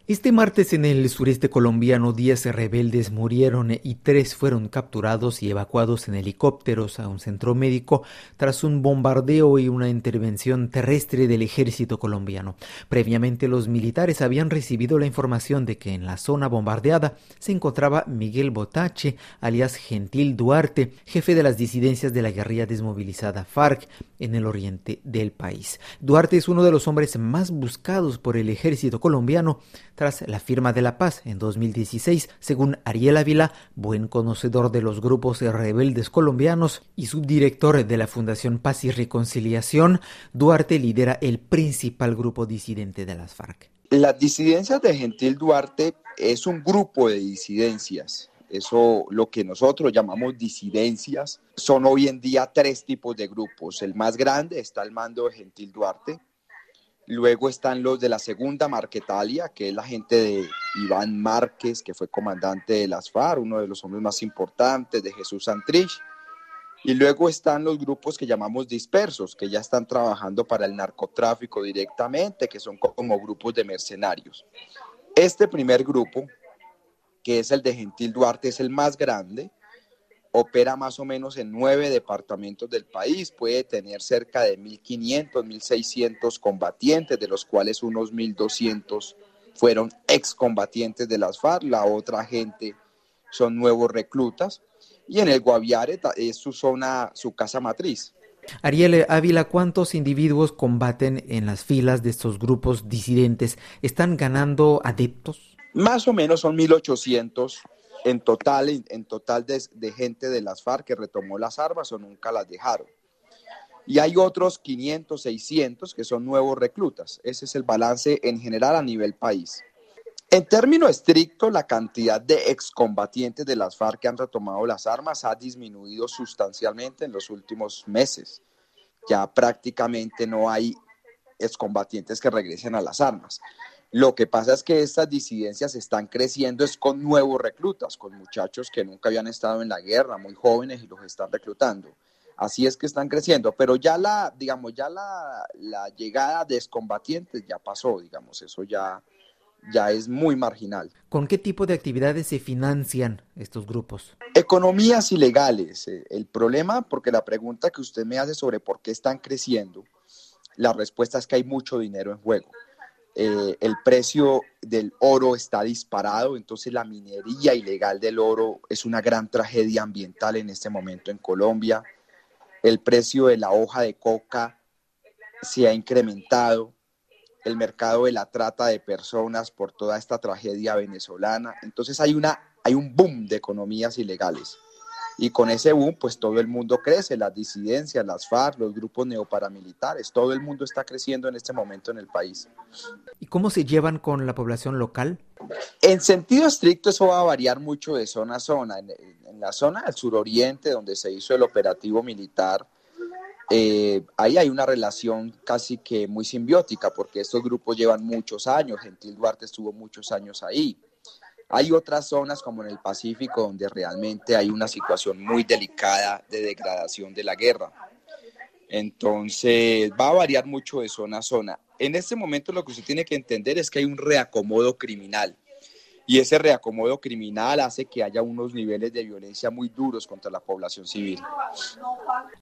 Este martes en el sureste colombiano 10 rebeldes murieron y 3 fueron capturados y evacuados en helicópteros a un centro médico tras un bombardeo y una intervención terrestre del ejército colombiano. Previamente los militares habían recibido la información de que en la zona bombardeada se encontraba Miguel Botache, alias Gentil Duarte, jefe de las disidencias de la guerrilla desmovilizada FARC en el oriente del país. Duarte es uno de los hombres más buscados por el ejército colombiano tras la firma de la paz en 2016, según Ariel Ávila, buen conocedor de los grupos rebeldes colombianos y subdirector de la Fundación Paz y Reconciliación. Duarte lidera el principal grupo disidente de las FARC. Las disidencias de Gentil Duarte es un grupo de disidencias. Eso, lo que nosotros llamamos disidencias, son hoy en día 3 tipos de grupos. El más grande está al mando de Gentil Duarte. Luego están los de la segunda Marquetalia, que es la gente de Iván Márquez, que fue comandante de las FARC, uno de los hombres más importantes, de Jesús Santrich. Y luego están los grupos que llamamos dispersos, que ya están trabajando para el narcotráfico directamente, que son como grupos de mercenarios. Este primer grupo, que es el de Gentil Duarte, es el más grande. Opera más o menos en 9 departamentos del país, puede tener cerca de 1.500, 1.600 combatientes, de los cuales unos 1.200 fueron excombatientes de las FARC, la otra gente son nuevos reclutas, y en el Guaviare es su zona, su casa matriz. Ariel Ávila, ¿cuántos individuos combaten en las filas de estos grupos disidentes? ¿Están ganando adeptos? Más o menos son 1.800 en total de gente de las FARC que retomó las armas o nunca las dejaron. Y hay otros 500, 600 que son nuevos reclutas. Ese es el balance en general a nivel país. En términos estrictos, la cantidad de excombatientes de las FARC que han retomado las armas ha disminuido sustancialmente en los últimos meses. Ya prácticamente no hay excombatientes que regresen a las armas. Lo que pasa es que estas disidencias están creciendo es con nuevos reclutas, con muchachos que nunca habían estado en la guerra, muy jóvenes, y los están reclutando. Así es que están creciendo, pero ya la llegada de excombatientes ya pasó, digamos, eso ya es muy marginal. ¿Con qué tipo de actividades se financian estos grupos? Economías ilegales. El problema, porque la pregunta que usted me hace sobre por qué están creciendo, la respuesta es que hay mucho dinero en juego. El precio del oro está disparado, entonces la minería ilegal del oro es una gran tragedia ambiental en este momento en Colombia. El precio de la hoja de coca se ha incrementado, el mercado de la trata de personas por toda esta tragedia venezolana. Entonces hay un boom de economías ilegales. Y con ese boom, pues todo el mundo crece, las disidencias, las FARC, los grupos neoparamilitares, todo el mundo está creciendo en este momento en el país. ¿Y cómo se llevan con la población local? En sentido estricto, eso va a variar mucho de zona a zona. En la zona del suroriente, donde se hizo el operativo militar, ahí hay una relación casi que muy simbiótica, porque estos grupos llevan muchos años, Gentil Duarte estuvo muchos años ahí. Hay otras zonas como en el Pacífico donde realmente hay una situación muy delicada de degradación de la guerra. Entonces va a variar mucho de zona a zona. En este momento lo que usted tiene que entender es que hay un reacomodo criminal y ese reacomodo criminal hace que haya unos niveles de violencia muy duros contra la población civil.